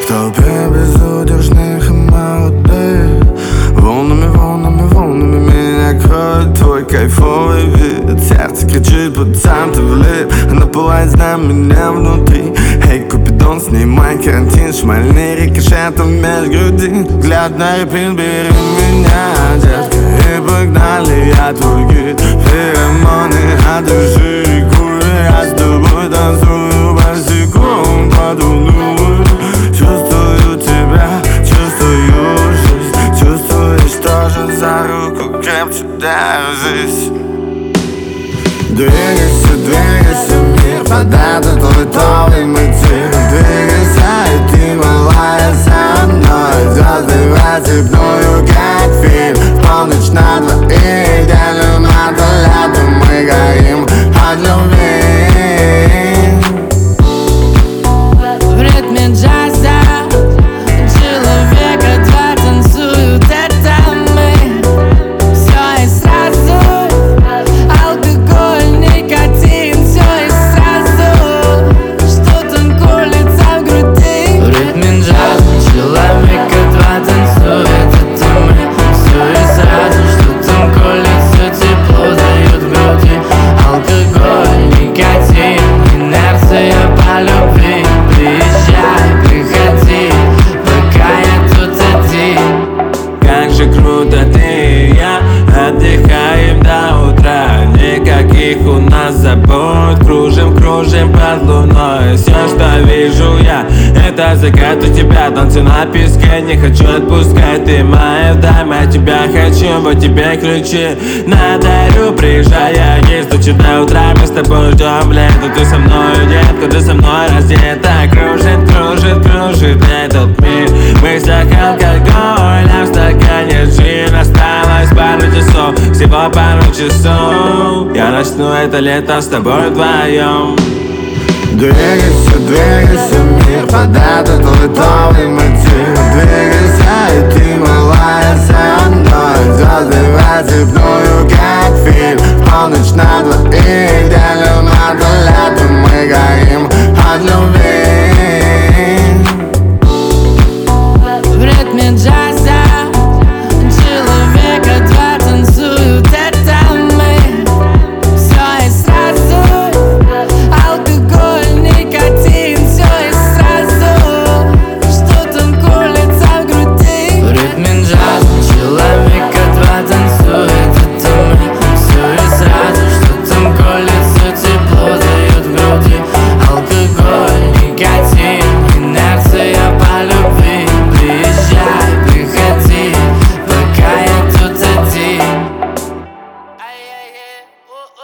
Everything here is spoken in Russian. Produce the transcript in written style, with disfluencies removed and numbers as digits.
В толпе безудержных и молодых, волнами, волнами, волнами меня кроет твой кайфовый вид. Сердце кричит, пацан, ты влип, она пылает, знай меня внутри. Эй, Купидон, снимай карантин, шмальни рикошетом меж груди. Взгляд на репин, бери меня, детка, и погнали, я твой гид. Феромоны от души рекую, я с тобой танцую, босиком подулную. Чувствую тебя, чувствую жизнь, чувствуешь тоже, за руку крепче держись. Двигайся, двигайся, мир подает твой новый мотив. Двигайся, и ты малая со мной. Звезды в оцепную, как фильм. В полночь на двоих, делим над летом, мы горим от любви. В ритме джаза человека два танцуют, это мы. Все и сразу, алкоголь, никотин, все и сразу. Что там колется в груди? В ритме джаза человека два танцуют, это мы. Все и сразу, что там колется, тепло дает в груди. Алкоголь, никотин, инерция по любви. Приезжай, приходи, пока я тут один. Как же круто ты и я отдыхаем до утра. Никаких у нас забот, кружим, кружим под луной. Все, что вижу я, это закат у тебя. Танцы на песке, не хочу отпускать. Ты моя дама, я тебя хочу, вот тебе ключи надарю. Приезжай, я не стучу до утра. Мы с тобой ждем лето, ты со мной, детка, ты со мной раздета. Кружит, кружит, кружит этот мир. В мыслях алкоголь, а в стакане джин. Осталось пару часов, всего пару часов. Я начну это лето с тобой вдвоем. Двигайся, двигайся, мир подает твой новый мотив. Двигайся, и ты малая со мной. Звезды в оцепную, как фильм. В полночь на двоих, делим над летом, мы горим